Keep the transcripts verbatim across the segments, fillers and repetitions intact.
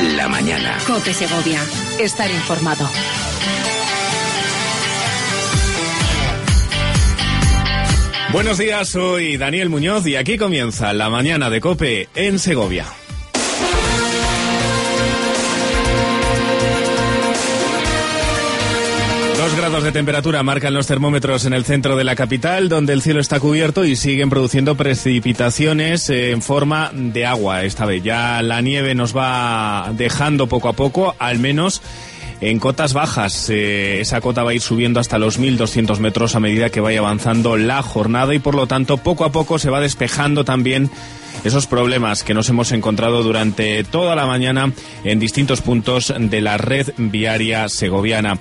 la mañana. COPE Segovia. Estar informado. Buenos días, soy Daniel Muñoz y aquí comienza la mañana de COPE en Segovia. Dos grados de temperatura marcan los termómetros en el centro de la capital, donde el cielo está cubierto y siguen produciendo precipitaciones en forma de agua. Esta vez ya la nieve nos va dejando poco a poco, al menos en cotas bajas. Eh, esa cota va a ir subiendo hasta los mil doscientos metros a medida que vaya avanzando la jornada y por lo tanto poco a poco se va despejando también esos problemas que nos hemos encontrado durante toda la mañana en distintos puntos de la red viaria segoviana.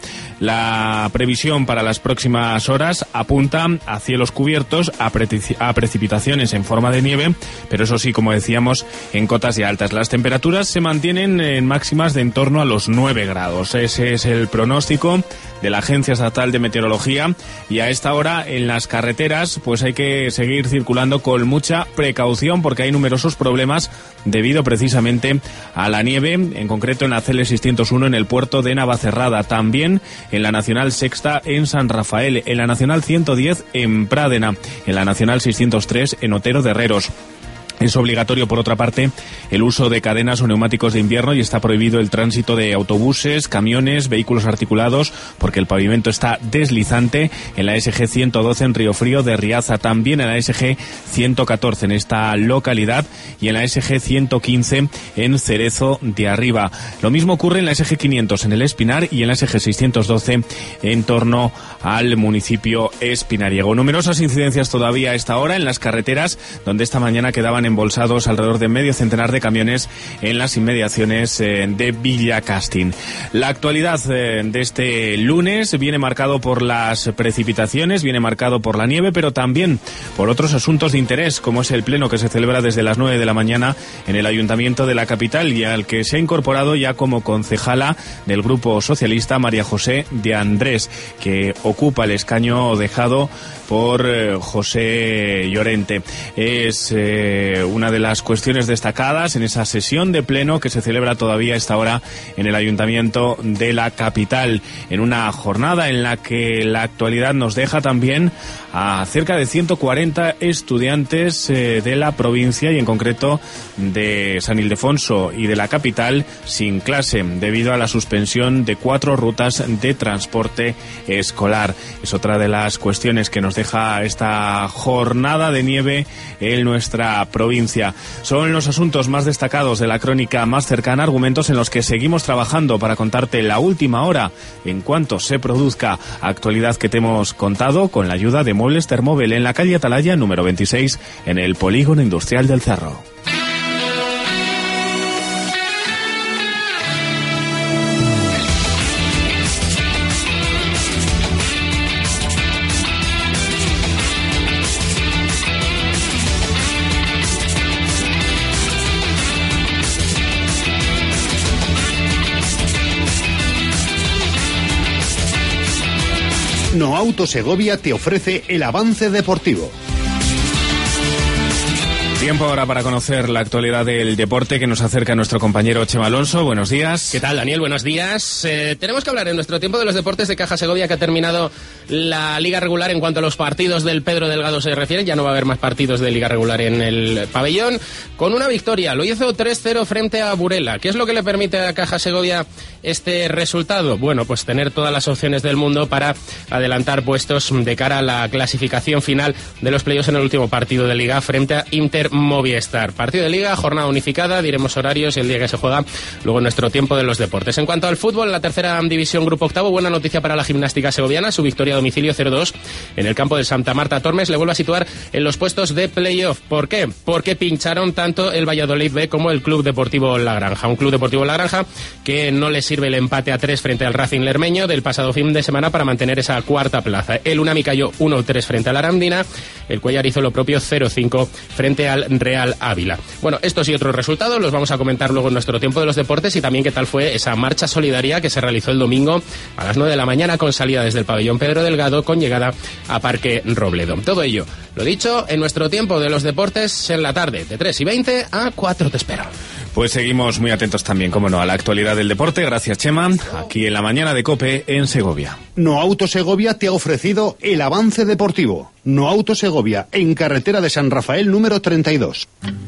La previsión para las próximas horas apunta a cielos cubiertos, a, pre- a precipitaciones en forma de nieve, pero eso sí, como decíamos, en cotas ya altas. Las temperaturas se mantienen en máximas de en torno a los nueve grados. Ese es el pronóstico de la Agencia Estatal de Meteorología y a esta hora en las carreteras pues hay que seguir circulando con mucha precaución porque hay numerosos problemas debido precisamente a la nieve, en concreto en la C L seiscientos uno en el puerto de Navacerrada, también en la Nacional Sexta en San Rafael, en la Nacional ciento diez en Prádena, en la Nacional seiscientos tres en Otero de Herreros. Es obligatorio, por otra parte, el uso de cadenas o neumáticos de invierno y está prohibido el tránsito de autobuses, camiones, vehículos articulados, porque el pavimento está deslizante en la S G ciento doce en Riofrío de Riaza, también en la S G ciento catorce en esta localidad y en la S G ciento quince en Cerezo de Arriba. Lo mismo ocurre en la S G quinientos en el Espinar y en la S G seiscientos doce en torno al municipio espinariego. Numerosas incidencias todavía a esta hora en las carreteras, donde esta mañana quedaban embolsados alrededor de medio centenar de camiones en las inmediaciones eh, de Villacastín. La actualidad eh, de este lunes viene marcado por las precipitaciones, viene marcado por la nieve, pero también por otros asuntos de interés, como es el pleno que se celebra desde las nueve de la mañana en el Ayuntamiento de la capital y al que se ha incorporado ya como concejala del Grupo Socialista María José de Andrés, que ocupa el escaño dejado por eh, José Llorente. Es eh, una de las cuestiones destacadas en esa sesión de pleno que se celebra todavía a esta hora en el Ayuntamiento de la capital, en una jornada en la que la actualidad nos deja también a cerca de ciento cuarenta estudiantes eh, de la provincia y en concreto de San Ildefonso y de la capital sin clase debido a la suspensión de cuatro rutas de transporte escolar. Es otra de las cuestiones que nos deja esta jornada de nieve en nuestra provincia. Son los asuntos más destacados de la crónica más cercana, argumentos en los que seguimos trabajando para contarte la última hora en cuanto se produzca, actualidad que te hemos contado con la ayuda de Muebles Termóvel en la calle Atalaya número veintiséis en el Polígono Industrial del Cerro. No Auto Segovia te ofrece el avance deportivo. Tiempo ahora para conocer la actualidad del deporte que nos acerca nuestro compañero Chema Alonso. Buenos días. ¿Qué tal, Daniel? Buenos días. Eh, tenemos que hablar en nuestro tiempo de los deportes de Caja Segovia, que ha terminado la liga regular en cuanto a los partidos del Pedro Delgado se refiere. Ya no va a haber más partidos de liga regular en el pabellón. Con una victoria, lo hizo tres cero frente a Burela. ¿Qué es lo que le permite a Caja Segovia este resultado? Bueno, pues tener todas las opciones del mundo para adelantar puestos de cara a la clasificación final de los playoffs en el último partido de liga frente a Inter Movistar. Partido de liga, jornada unificada, diremos horarios y el día que se juega luego en nuestro tiempo de los deportes. En cuanto al fútbol, en la tercera división grupo octavo, buena noticia para la gimnástica segoviana, su victoria a domicilio cero dos en el campo del Santa Marta Tormes le vuelve a situar en los puestos de playoff. ¿Por qué? Porque pincharon tanto el Valladolid B como el Club Deportivo La Granja. Un Club Deportivo La Granja que no le sirve el empate a tres frente al Racing Lermeño del pasado fin de semana para mantener esa cuarta plaza. El Unami cayó uno tres frente a la Arandina, el Cuellar hizo lo propio cero cinco frente al Real Ávila. Bueno, estos y otros resultados los vamos a comentar luego en nuestro tiempo de los deportes y también qué tal fue esa marcha solidaria que se realizó el domingo a las nueve de la mañana con salida desde el pabellón Pedro Delgado con llegada a Parque Robledo. Todo ello, lo dicho, en nuestro tiempo de los deportes en la tarde, de tres y veinte a cuatro te espero. Pues seguimos muy atentos también, como no, a la actualidad del deporte. Gracias, Chema. Aquí en la mañana de COPE en Segovia. Noauto Segovia te ha ofrecido el avance deportivo. Noauto Segovia, en carretera de San Rafael número treinta y dos.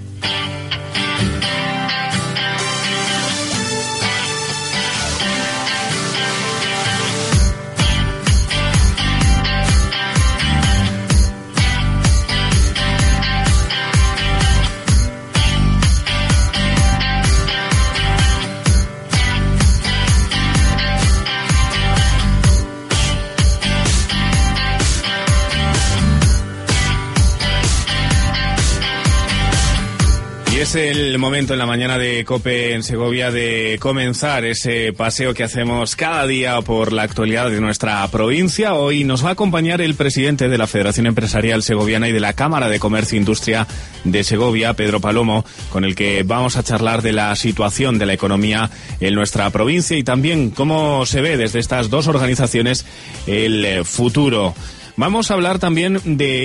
Es el momento en la mañana de COPE en Segovia de comenzar ese paseo que hacemos cada día por la actualidad de nuestra provincia. Hoy nos va a acompañar el presidente de la Federación Empresarial Segoviana y de la Cámara de Comercio e Industria de Segovia, Pedro Palomo, con el que vamos a charlar de la situación de la economía en nuestra provincia y también cómo se ve desde estas dos organizaciones el futuro. Vamos a hablar también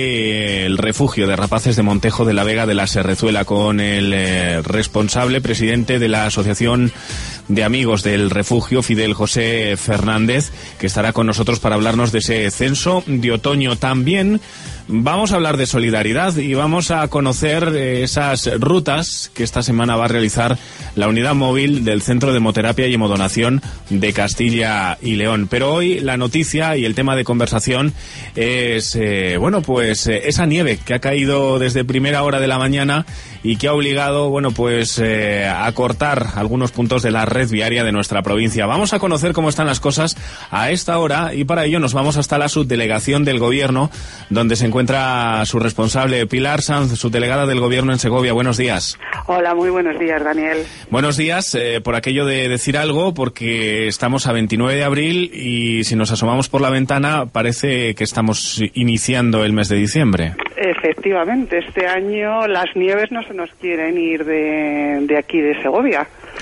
del refugio de rapaces de Montejo de la Vega de la Serrezuela con el eh, responsable presidente de la Asociación de Amigos del Refugio, Fidel José Fernández, que estará con nosotros para hablarnos de ese censo de otoño. También vamos a hablar de solidaridad y vamos a conocer esas rutas que esta semana va a realizar la unidad móvil del Centro de Hemoterapia y Hemodonación de Castilla y León. Pero hoy la noticia y el tema de conversación es, eh, bueno, pues eh, esa nieve que ha caído desde primera hora de la mañana y que ha obligado, bueno, pues eh, a cortar algunos puntos de la red viaria de nuestra provincia. Vamos a conocer cómo están las cosas a esta hora y para ello nos vamos hasta la subdelegación del Gobierno, donde se encuentra su responsable, Pilar Sanz, subdelegada del Gobierno en Segovia. Buenos días. Hola, muy buenos días, Daniel. Buenos días, eh, por aquello de decir algo, porque estamos a veintinueve de abril y si nos asomamos por la ventana parece que estamos iniciando el mes de diciembre. Efectivamente, este año las nieves no se nos quieren ir de, de aquí de Segovia.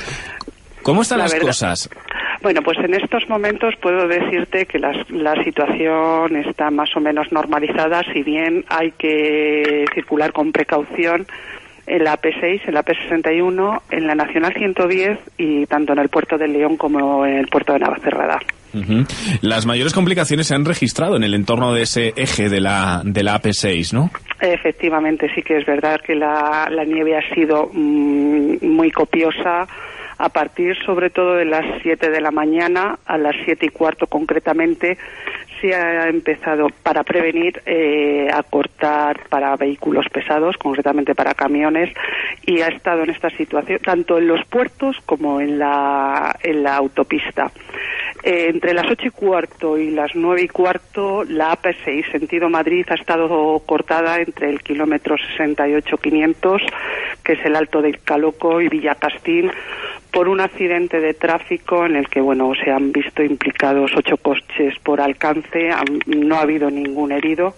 ¿Cómo están la las verdad. cosas? Bueno, pues en estos momentos puedo decirte que las, la situación está más o menos normalizada, si bien hay que circular con precaución en la A P seis, en la A P sesenta y uno, en la Nacional ciento diez y tanto en el puerto de León como en el puerto de Navacerrada. Uh-huh. Las mayores complicaciones se han registrado en el entorno de ese eje de la de la A P seis, ¿no? Efectivamente, sí que es verdad que la, la nieve ha sido mmm, muy copiosa a partir sobre todo de las siete de la mañana, a las siete y cuarto concretamente, se ha empezado para prevenir eh, a cortar para vehículos pesados, concretamente para camiones, y ha estado en esta situación tanto en los puertos como en la, en la autopista. Eh, entre las ocho y cuarto y las nueve y cuarto, la A P seis, sentido Madrid, ha estado cortada entre el kilómetro sesenta y ocho quinientos, que es el Alto del Caloco, y Villacastín, por un accidente de tráfico en el que, bueno, se han visto implicados ocho coches por alcance, no ha habido ningún herido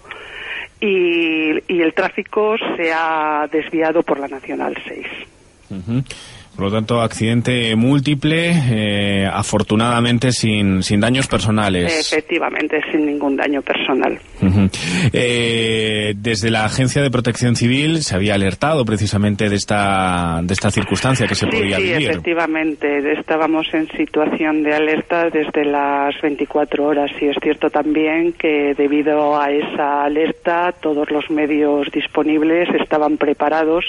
y, y el tráfico se ha desviado por la Nacional seis. Uh-huh. Por lo tanto, accidente múltiple, eh, afortunadamente sin, sin daños personales. Efectivamente, sin ningún daño personal. Uh-huh. Eh, desde la Agencia de Protección Civil se había alertado precisamente de esta de esta circunstancia que se sí, podía sí, vivir. Efectivamente, estábamos en situación de alerta desde las veinticuatro horas y es cierto también que debido a esa alerta todos los medios disponibles estaban preparados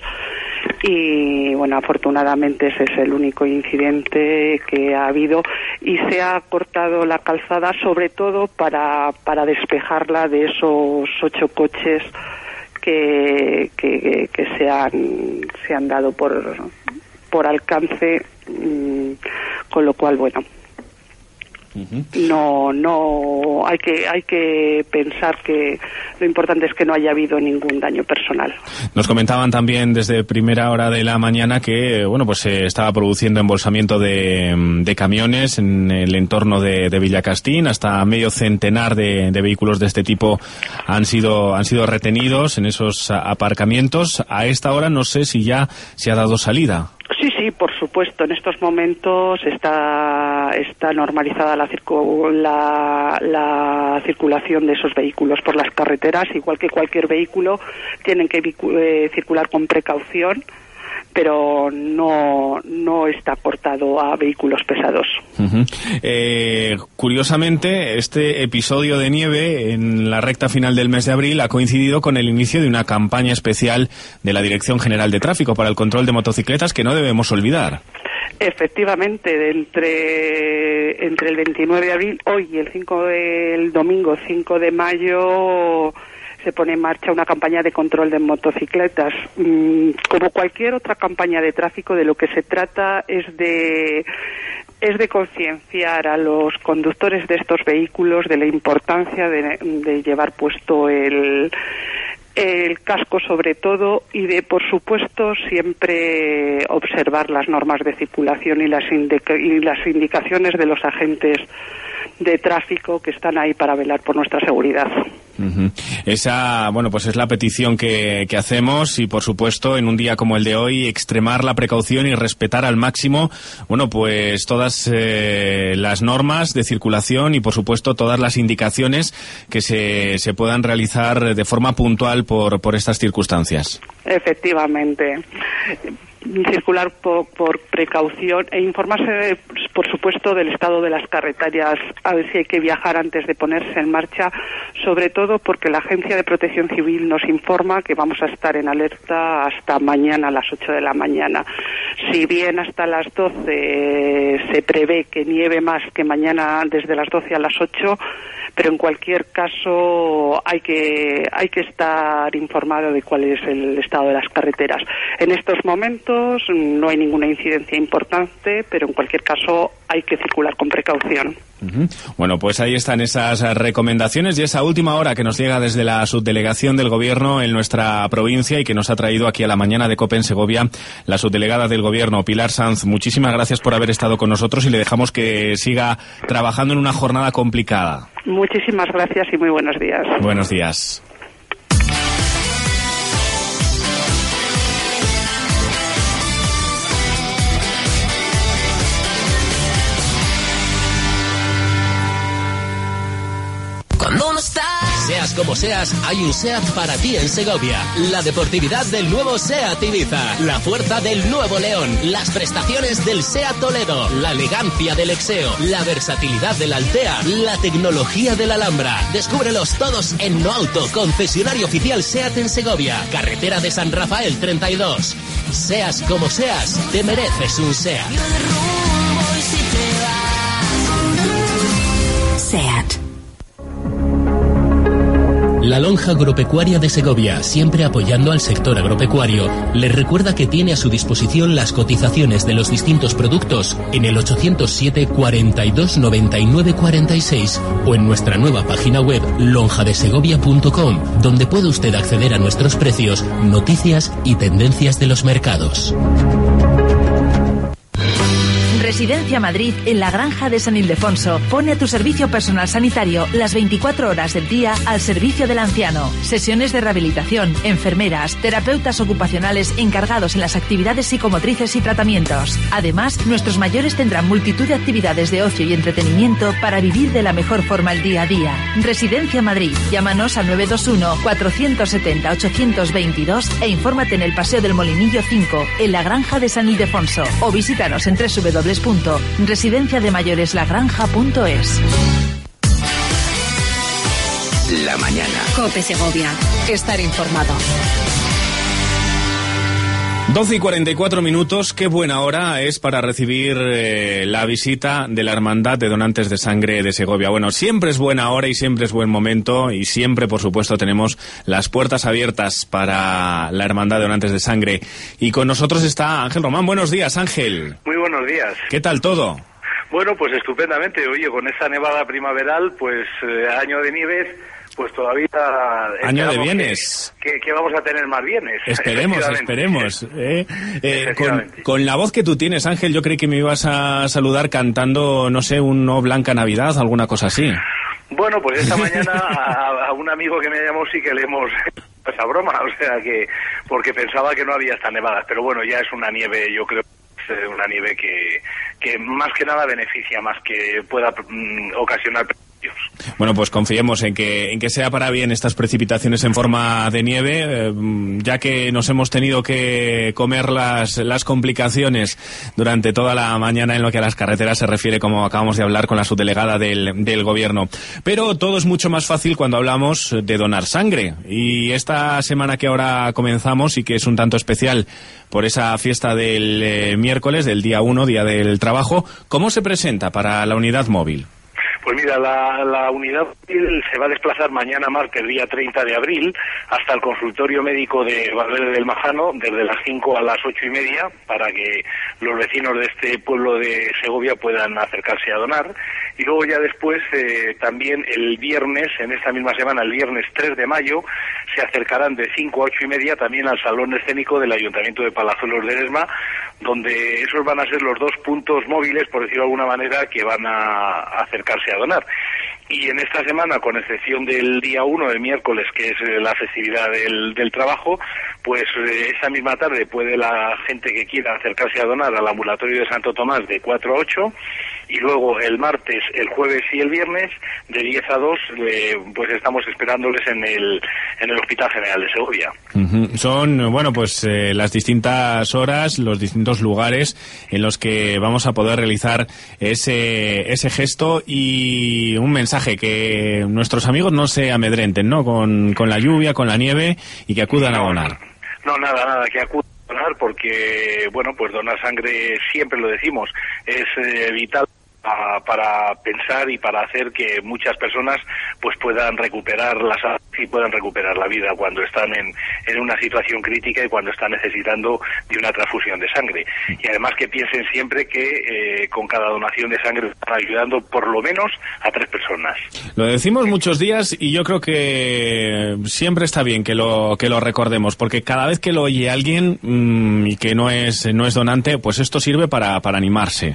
y, bueno, afortunadamente ese es el único incidente que ha habido y se ha cortado la calzada sobre todo para, para despejarla de esos ocho coches que, que, que se han, se han dado por, por alcance, con lo cual, bueno, Uh-huh. No, no, hay que, hay que pensar que lo importante es que no haya habido ningún daño personal. Nos comentaban también desde primera hora de la mañana que, bueno, pues se estaba produciendo embolsamiento de, de camiones en el entorno de, de Villacastín, hasta medio centenar de, de vehículos de este tipo han sido, han sido retenidos en esos aparcamientos. A esta hora no sé si ya se ha dado salida. Sí, sí, por supuesto. En estos momentos está está normalizada la, circu la, la circulación de esos vehículos por las carreteras, igual que cualquier vehículo tienen que eh, circular con precaución, pero no, no está cortado a vehículos pesados. Uh-huh. Eh, curiosamente, este episodio de nieve en la recta final del mes de abril ha coincidido con el inicio de una campaña especial de la Dirección General de Tráfico para el control de motocicletas que no debemos olvidar. Efectivamente, entre, entre el veintinueve de abril, hoy y el cinco del domingo cinco de mayo, se pone en marcha una campaña de control de motocicletas. Como cualquier otra campaña de tráfico, de lo que se trata es de es de concienciar a los conductores de estos vehículos de la importancia de, de llevar puesto el el casco sobre todo, y de, por supuesto, siempre observar las normas de circulación y las, indica- y las indicaciones de los agentes de tráfico que están ahí para velar por nuestra seguridad. Uh-huh. Esa, bueno, pues es la petición que, que hacemos, y por supuesto en un día como el de hoy extremar la precaución y respetar al máximo, bueno, pues todas eh, las normas de circulación y por supuesto todas las indicaciones que se, se puedan realizar de forma puntual por, por estas circunstancias. Efectivamente. Circular por, por precaución e informarse, por supuesto, del estado de las carreteras, a ver si hay que viajar antes de ponerse en marcha, sobre todo porque la Agencia de Protección Civil nos informa que vamos a estar en alerta hasta mañana a las ocho de la mañana. Si bien hasta las doce se prevé que nieve más que mañana desde las doce a las ocho, pero en cualquier caso hay que hay que estar informado de cuál es el estado de las carreteras. En estos momentos no hay ninguna incidencia importante, pero en cualquier caso hay que circular con precaución. Uh-huh. Bueno, pues ahí están esas recomendaciones y esa última hora que nos llega desde la subdelegación del Gobierno en nuestra provincia y que nos ha traído aquí a la mañana de COPE en Segovia la subdelegada del Gobierno, Pilar Sanz. Muchísimas gracias por haber estado con nosotros y le dejamos que siga trabajando en una jornada complicada. Muchísimas gracias y muy buenos días. Buenos días. Cuando no estás. Seas como seas, hay un SEAT para ti en Segovia. La deportividad del nuevo SEAT Ibiza, la fuerza del nuevo León, las prestaciones del SEAT Toledo, la elegancia del Exeo, la versatilidad del Altea, la tecnología del Alhambra. Descúbrelos todos en Noauto, concesionario oficial SEAT en Segovia, carretera de San Rafael treinta y dos. Seas como seas, te mereces un SEAT. SEAT. La Lonja Agropecuaria de Segovia, siempre apoyando al sector agropecuario, les recuerda que tiene a su disposición las cotizaciones de los distintos productos en el ochocientos siete, cuarenta y dos, noventa y nueve, cuarenta y seis o en nuestra nueva página web lonja de segovia punto com, donde puede usted acceder a nuestros precios, noticias y tendencias de los mercados. Residencia Madrid, en la Granja de San Ildefonso, pone a tu servicio personal sanitario las veinticuatro horas del día al servicio del anciano. Sesiones de rehabilitación, enfermeras, terapeutas ocupacionales encargados en las actividades psicomotrices y tratamientos. Además, nuestros mayores tendrán multitud de actividades de ocio y entretenimiento para vivir de la mejor forma el día a día. Residencia Madrid, llámanos al nueve dos uno, cuatro siete cero, ocho dos dos e infórmate en el Paseo del Molinillo cinco, en la Granja de San Ildefonso, o visítanos en doble u doble u doble u punto residencia de mayores la granja punto es. La mañana. COPE Segovia. Estar informado. doce y cuarenta y cuatro minutos, qué buena hora es para recibir eh, la visita de la Hermandad de Donantes de Sangre de Segovia. Bueno, siempre es buena hora y siempre es buen momento y siempre, por supuesto, tenemos las puertas abiertas para la Hermandad de Donantes de Sangre. Y con nosotros está Ángel Román. Buenos días, Ángel. Muy buenos días. ¿Qué tal todo? Bueno, pues estupendamente. Oye, con esta nevada primaveral, pues eh, año de nieves, pues todavía... Año de bienes. Que, que, que vamos a tener más bienes. Esperemos, esperemos. ¿eh? Eh, con, con la voz que tú tienes, Ángel, yo creí que me ibas a saludar cantando, no sé, un No Blanca Navidad, alguna cosa así. Bueno, pues esta mañana a, a un amigo que me llamó sí que le hemos... esa broma, o sea que... porque pensaba que no había estas nevadas, pero bueno, ya es una nieve, yo creo... una nieve que, que más que nada beneficia, más que pueda mm, ocasionar Bueno, pues confiemos en que en que sea para bien estas precipitaciones en forma de nieve, eh, ya que nos hemos tenido que comer las, las complicaciones durante toda la mañana en lo que a las carreteras se refiere, como acabamos de hablar con la subdelegada del, del Gobierno. Pero todo es mucho más fácil cuando hablamos de donar sangre. Y esta semana que ahora comenzamos, y que es un tanto especial por esa fiesta del eh, miércoles, del día uno, Día del Trabajo, ¿cómo se presenta para la unidad móvil? Pues mira, la, la unidad se va a desplazar mañana martes, día treinta de abril, hasta el consultorio médico de Valverde del Majano, desde las cinco a las ocho y media, para que los vecinos de este pueblo de Segovia puedan acercarse a donar. Y luego ya después, eh, también el viernes, en esta misma semana, el viernes tres de mayo, se acercarán de cinco a ocho y media también al Salón Escénico del Ayuntamiento de Palazuelos de Eresma, donde esos van a ser los dos puntos móviles, por decirlo de alguna manera, que van a acercarse a donar. Y en esta semana, con excepción del día uno, del miércoles, que es la festividad del, del trabajo, pues eh, esa misma tarde puede la gente que quiera acercarse a donar al ambulatorio de Santo Tomás de cuatro a ocho, y luego el martes, el jueves y el viernes, de diez a dos, eh, pues estamos esperándoles en el, en el Hospital General de Segovia. Uh-huh. Son, bueno, pues eh, las distintas horas, los distintos lugares en los que vamos a poder realizar ese, ese gesto y un mensaje, que nuestros amigos no se amedrenten, ¿no? Con, con la lluvia, con la nieve, y que acudan no, a donar. No, nada, nada, que acudan a donar, porque, bueno, pues donar sangre, siempre lo decimos, es eh, vital a, para pensar y para hacer que muchas personas pues puedan recuperar la salud y puedan recuperar la vida cuando están en, en una situación crítica y cuando están necesitando de una transfusión de sangre. Y además que piensen siempre que eh, con cada donación de sangre están ayudando por lo menos a tres personas. Lo decimos muchos días y yo creo que siempre está bien que lo que lo recordemos, porque cada vez que lo oye alguien mmm, y que no es no es donante, pues esto sirve para, para animarse.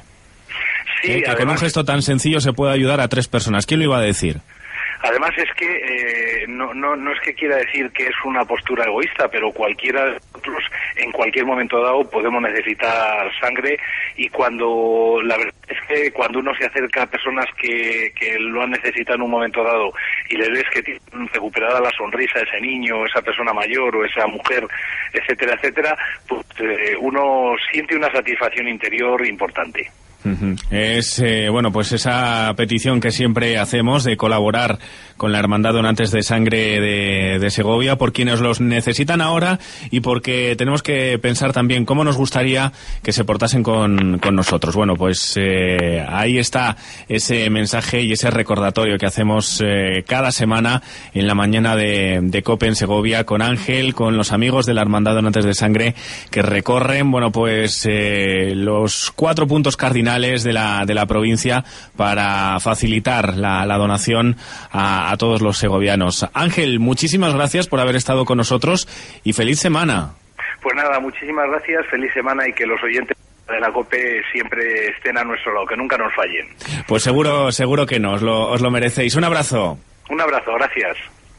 Sí, eh, que además, con un gesto tan sencillo se puede ayudar a tres personas. ¿Quién lo iba a decir? Además es que eh, no, no, no es que quiera decir que es una postura egoísta, pero cualquiera de nosotros en cualquier momento dado podemos necesitar sangre, y cuando la verdad es que cuando uno se acerca a personas que, que lo han necesitado en un momento dado y le ves que tienen recuperada la sonrisa ese niño, esa persona mayor o esa mujer, etcétera, etcétera, pues eh, uno siente una satisfacción interior importante. Uh-huh. Es, eh, bueno, pues esa petición que siempre hacemos de colaborar con la Hermandad Donantes de Sangre de, de Segovia, por quienes los necesitan ahora y porque tenemos que pensar también cómo nos gustaría que se portasen con, con nosotros. Bueno, pues eh, ahí está ese mensaje y ese recordatorio que hacemos eh, cada semana en la mañana de, de COPE en Segovia, con Ángel, con los amigos de la Hermandad Donantes de Sangre, que recorren, bueno, pues eh, los cuatro puntos cardinales de la de la provincia para facilitar la, la donación a, a todos los segovianos. Ángel, muchísimas gracias por haber estado con nosotros y feliz semana. Pues nada, muchísimas gracias, feliz semana, y que los oyentes de la COPE siempre estén a nuestro lado, que nunca nos fallen. Pues seguro, seguro que no, os lo, os lo merecéis. Un abrazo. Un abrazo, gracias.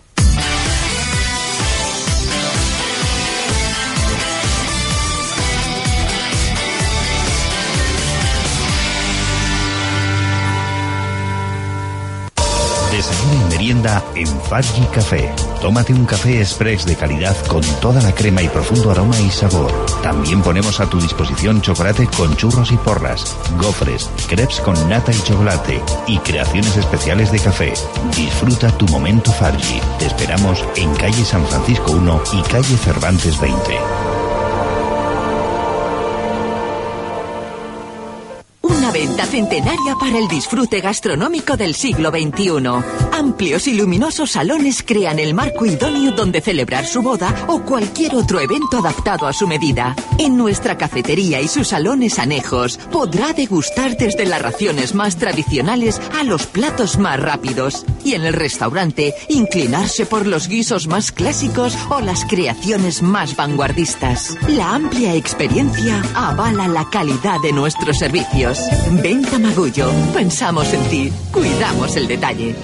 Desayuno y merienda en Fargi Café. Tómate un café express de calidad con toda la crema y profundo aroma y sabor. También ponemos a tu disposición chocolate con churros y porras, gofres, crepes con nata y chocolate y creaciones especiales de café. Disfruta tu momento Fargi. Te esperamos en calle San Francisco uno y calle Cervantes veinte. Una venta centenaria para el disfrute gastronómico del siglo veintiuno. Amplios y luminosos salones crean el marco idóneo donde celebrar su boda o cualquier otro evento adaptado a su medida. En nuestra cafetería y sus salones anejos podrá degustar desde las raciones más tradicionales a los platos más rápidos. Y en el restaurante inclinarse por los guisos más clásicos o las creaciones más vanguardistas. La amplia experiencia avala la calidad de nuestros servicios. Venta Magullo. Pensamos en ti. Cuidamos el detalle.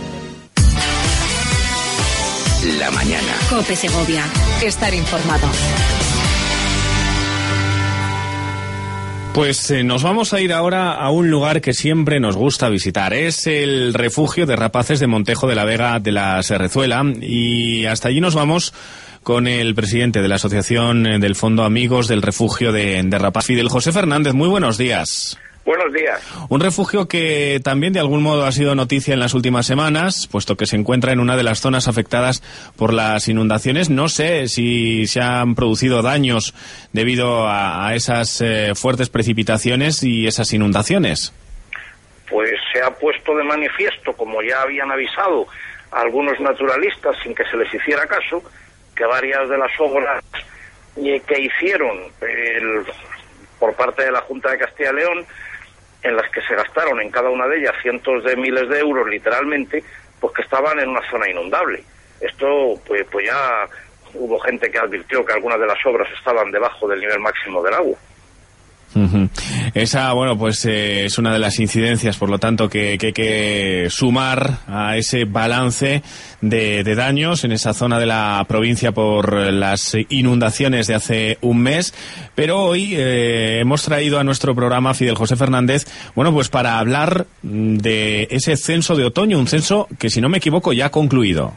La mañana. COPE Segovia. Estar informado. Pues eh, nos vamos a ir ahora a un lugar que siempre nos gusta visitar. Es el refugio de rapaces de Montejo de la Vega de la Serrezuela, y hasta allí nos vamos con el presidente de la Asociación del Fondo Amigos del Refugio de, de Rapaces, Fidel José Fernández. Muy buenos días. Buenos días. Un refugio que también de algún modo ha sido noticia en las últimas semanas, puesto que se encuentra en una de las zonas afectadas por las inundaciones. No sé si se han producido daños debido a, a esas eh, fuertes precipitaciones y esas inundaciones. Pues se ha puesto de manifiesto, como ya habían avisado algunos naturalistas sin que se les hiciera caso, que varias de las obras que hicieron el, por parte de la Junta de Castilla y León, en las que se gastaron en cada una de ellas cientos de miles de euros literalmente, pues que estaban en una zona inundable. Esto, pues, pues ya hubo gente que advirtió que algunas de las obras estaban debajo del nivel máximo del agua. Uh-huh. Esa, bueno, pues eh, es una de las incidencias, por lo tanto, que, que hay que sumar a ese balance de, de daños en esa zona de la provincia por las inundaciones de hace un mes. Pero hoy eh, hemos traído a nuestro programa, Fidel José Fernández, bueno, pues para hablar de ese censo de otoño, un censo que, si no me equivoco, ya ha concluido.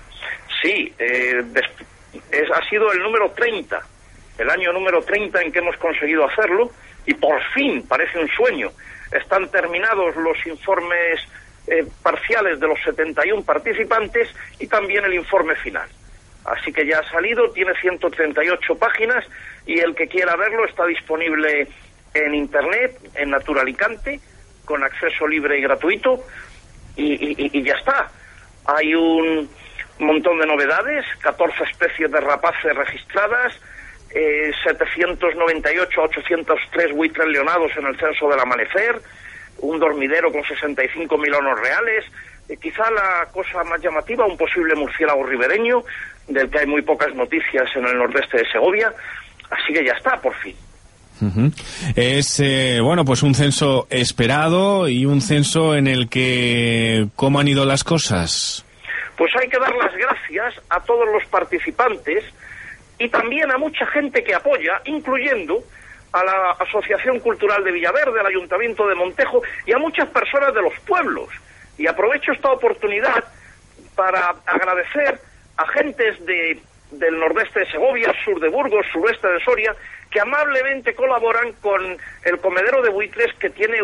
Sí, eh, es, ha sido el número treinta. El año número treinta en que hemos conseguido hacerlo, y por fin, parece un sueño, están terminados los informes eh, parciales de los setenta y uno participantes y también el informe final. Así que ya ha salido, tiene ciento treinta y ocho páginas, y el que quiera verlo está disponible en internet, en Naturalicante, con acceso libre y gratuito, y, y, y ya está. Hay un montón de novedades, catorce especies de rapaces registradas, Eh, setecientos noventa y ocho a ochocientos tres buitres leonados en el censo del amanecer, un dormidero con sesenta y cinco mil onos reales, eh, quizá la cosa más llamativa, un posible murciélago ribereño, del que hay muy pocas noticias en el nordeste de Segovia, así que ya está, por fin. Uh-huh. Es, eh, bueno, pues un censo esperado y un censo en el que, ¿cómo han ido las cosas? Pues hay que dar las gracias a todos los participantes y también a mucha gente que apoya, incluyendo a la Asociación Cultural de Villaverde, al Ayuntamiento de Montejo y a muchas personas de los pueblos. Y aprovecho esta oportunidad para agradecer a gentes de, del nordeste de Segovia, sur de Burgos, sureste de Soria, que amablemente colaboran con el comedero de buitres que tiene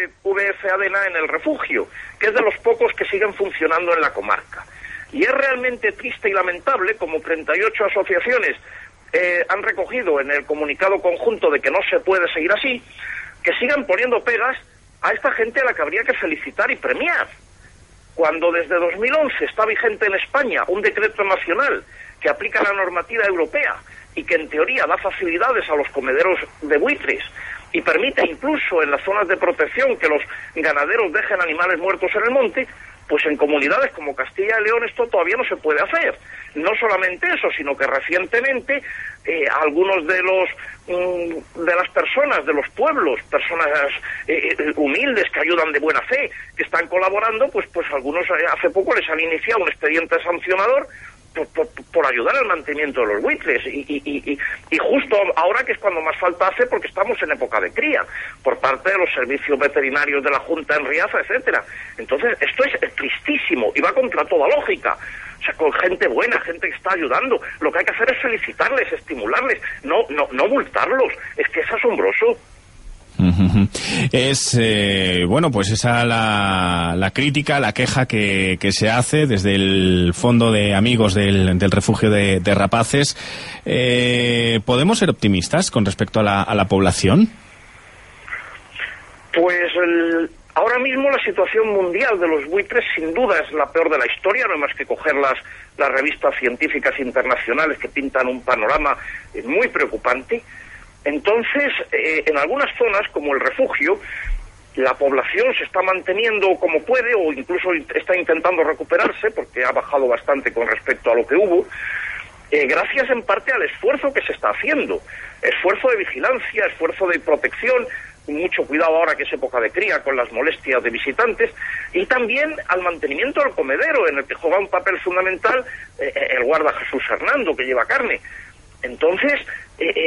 V F Adena en el refugio, que es de los pocos que siguen funcionando en la comarca. Y es realmente triste y lamentable, como treinta y ocho asociaciones eh, han recogido en el comunicado conjunto de que no se puede seguir así, que sigan poniendo pegas a esta gente a la que habría que felicitar y premiar. Cuando desde dos mil once está vigente en España un decreto nacional que aplica la normativa europea y que en teoría da facilidades a los comederos de buitres y permite incluso en las zonas de protección que los ganaderos dejen animales muertos en el monte, pues en comunidades como Castilla y León esto todavía no se puede hacer. No solamente eso, sino que recientemente eh, algunos de los mm, de las personas, de los pueblos, personas eh, humildes que ayudan de buena fe, que están colaborando, pues pues algunos eh, hace poco les han iniciado un expediente sancionador Por, por, por ayudar al mantenimiento de los buitres y, y, y, y justo ahora que es cuando más falta hace porque estamos en época de cría por parte de los servicios veterinarios de la Junta en Riaza, etcétera. Entonces esto es tristísimo y va contra toda lógica. O sea, con gente buena, gente que está ayudando, lo que hay que hacer es felicitarles, estimularles, no no no multarlos. Es que es asombroso. Es, eh, bueno, pues esa la, la crítica, la queja que, que se hace desde el Fondo de Amigos del, del Refugio de, de Rapaces. Eh, ¿Podemos ser optimistas con respecto a la, a la población? Pues el, ahora mismo la situación mundial de los buitres sin duda es la peor de la historia, no hay más que coger las, las revistas científicas internacionales que pintan un panorama eh, muy preocupante. Entonces, eh, en algunas zonas, como el refugio, la población se está manteniendo como puede o incluso está intentando recuperarse porque ha bajado bastante con respecto a lo que hubo, eh, gracias en parte al esfuerzo que se está haciendo, esfuerzo de vigilancia, esfuerzo de protección, mucho cuidado ahora que es época de cría con las molestias de visitantes, y también al mantenimiento del comedero, en el que juega un papel fundamental eh, el guarda Jesús Hernando, que lleva carne. Entonces, eh, eh,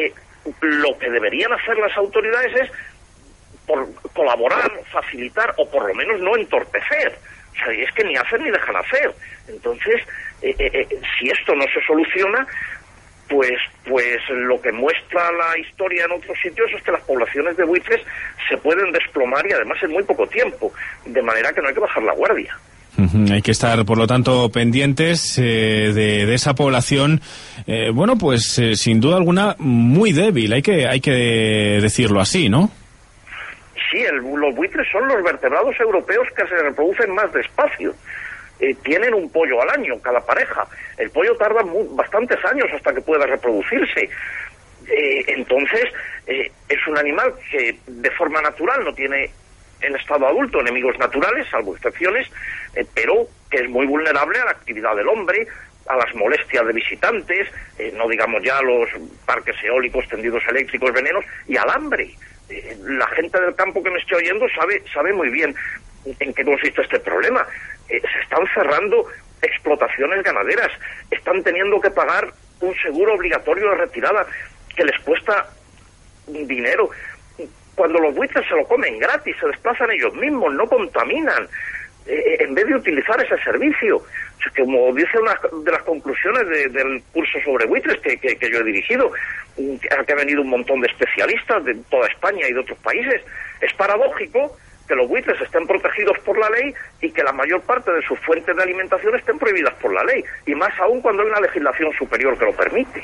lo que deberían hacer las autoridades es por colaborar, facilitar o por lo menos no entorpecer. O sea, es que ni hacen ni dejan hacer. Entonces, eh, eh, si esto no se soluciona, pues pues lo que muestra la historia en otros sitios es que las poblaciones de buitres se pueden desplomar y además en muy poco tiempo, de manera que no hay que bajar la guardia. Uh-huh. Hay que estar, por lo tanto, pendientes eh, de, de esa población, eh, bueno, pues eh, sin duda alguna muy débil, hay que hay que decirlo así, ¿no? Sí, el, los buitres son los vertebrados europeos que se reproducen más despacio. Eh, tienen un pollo al año, cada pareja. El pollo tarda muy, bastantes años hasta que pueda reproducirse. Eh, entonces, eh, es un animal que de forma natural no tiene en estado adulto enemigos naturales, salvo excepciones, eh, pero que es muy vulnerable a la actividad del hombre, a las molestias de visitantes, eh, no digamos ya a los parques eólicos, tendidos eléctricos, venenos, y al hambre. Eh, la gente del campo que me esté oyendo sabe, sabe muy bien en qué consiste este problema. Eh, se están cerrando explotaciones ganaderas, están teniendo que pagar un seguro obligatorio de retirada que les cuesta dinero. Cuando los buitres se lo comen gratis, se desplazan ellos mismos, no contaminan, eh, en vez de utilizar ese servicio. O sea, como dice una de las conclusiones de, del curso sobre buitres que, que, que yo he dirigido, que ha venido un montón de especialistas de toda España y de otros países, es paradójico que los buitres estén protegidos por la ley y que la mayor parte de sus fuentes de alimentación estén prohibidas por la ley, y más aún cuando hay una legislación superior que lo permite.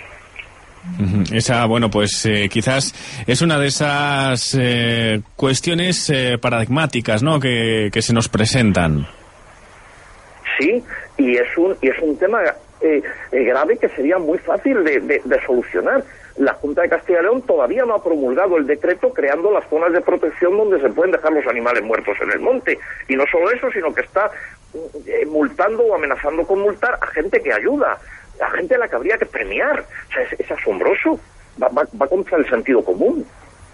Esa, bueno, pues eh, quizás es una de esas eh, cuestiones eh, paradigmáticas, ¿no?, que, que se nos presentan. Sí, y es un y es un tema eh, eh, grave que sería muy fácil de, de, de solucionar. La Junta de Castilla y León todavía no ha promulgado el decreto creando las zonas de protección donde se pueden dejar los animales muertos en el monte. Y no solo eso, sino que está eh, multando o amenazando con multar a gente que ayuda, a gente a la que habría que premiar. O sea, es, es asombroso, va, va, va contra el sentido común.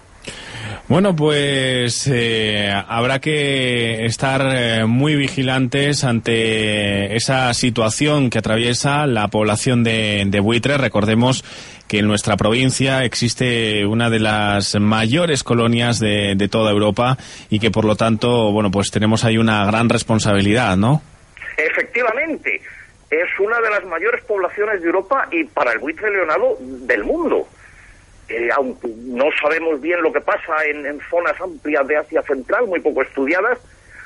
Bueno, pues eh, habrá que estar eh, muy vigilantes ante esa situación que atraviesa la población de, de buitres. Recordemos que en nuestra provincia existe una de las mayores colonias de, de toda Europa y que, por lo tanto, bueno, pues tenemos ahí una gran responsabilidad, ¿no? Efectivamente, es una de las mayores poblaciones de Europa y, para el buitre leonado, del mundo. Eh, aunque no sabemos bien lo que pasa en, en zonas amplias de Asia Central, muy poco estudiadas,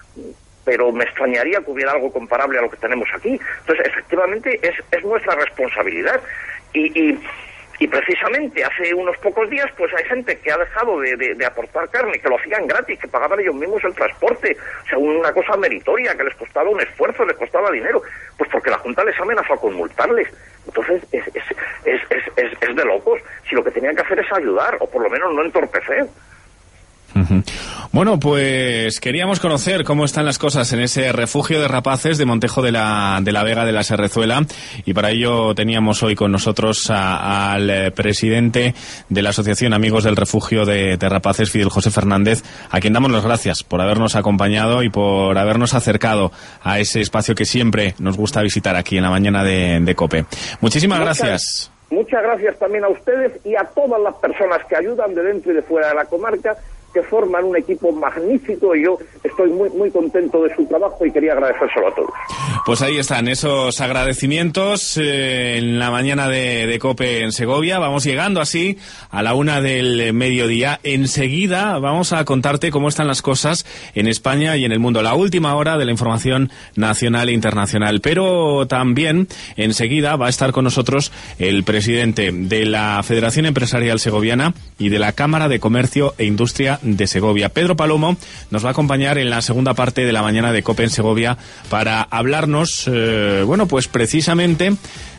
pero me extrañaría que hubiera algo comparable a lo que tenemos aquí. Entonces, efectivamente, es, es nuestra responsabilidad. Y, y, y precisamente hace unos pocos días, pues hay gente que ha dejado de, de, de aportar carne, que lo hacían gratis, que pagaban ellos mismos el transporte. O sea, una cosa meritoria, que les costaba un esfuerzo, les costaba dinero. Pues porque la Junta les amenazó con multarles. Entonces, es, es, es, es, es, es de locos. Si lo que tenían que hacer es ayudar, o por lo menos no entorpecer. Uh-huh. Bueno, pues queríamos conocer cómo están las cosas en ese refugio de rapaces de Montejo de la, de la Vega de la Serrezuela, y para ello teníamos hoy con nosotros a, al eh, presidente de la Asociación Amigos del Refugio de, de Rapaces, Fidel José Fernández, a quien damos las gracias por habernos acompañado y por habernos acercado a ese espacio que siempre nos gusta visitar aquí en la mañana de, de COPE. Muchísimas muchas, gracias. Muchas gracias también a ustedes y a todas las personas que ayudan de dentro y de fuera de la comarca, que forman un equipo magnífico, y yo estoy muy muy contento de su trabajo y quería agradecérselo a todos. Pues ahí están esos agradecimientos eh, en la mañana de, de COPE en Segovia. Vamos llegando así a la una del mediodía. Enseguida vamos a contarte cómo están las cosas en España y en el mundo, la última hora de la información nacional e internacional. Pero también enseguida va a estar con nosotros el presidente de la Federación Empresarial Segoviana y de la Cámara de Comercio e Industria de Segovia. Pedro Palomo nos va a acompañar en la segunda parte de la mañana de COPE en Segovia para hablarnos, eh, bueno, pues precisamente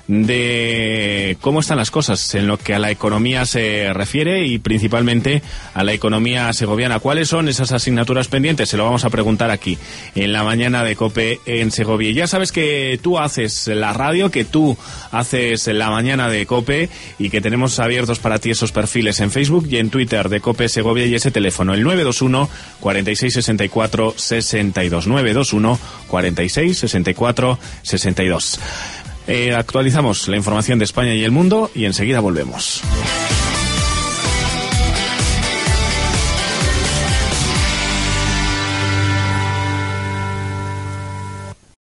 de cómo están las cosas en lo que a la economía se refiere y principalmente a la economía segoviana. ¿Cuáles son esas asignaturas pendientes? Se lo vamos a preguntar aquí en la mañana de COPE en Segovia. Ya sabes que tú haces la radio, que tú haces la mañana de COPE y que tenemos abiertos para ti esos perfiles en Facebook y en Twitter de COPE Segovia y ese teléfono, el nueve dos uno, cuarenta y seis, sesenta y cuatro, sesenta y dos, nueve dos uno, cuarenta y seis, sesenta y cuatro, sesenta y dos. Eh, actualizamos la información de España y el mundo y enseguida volvemos.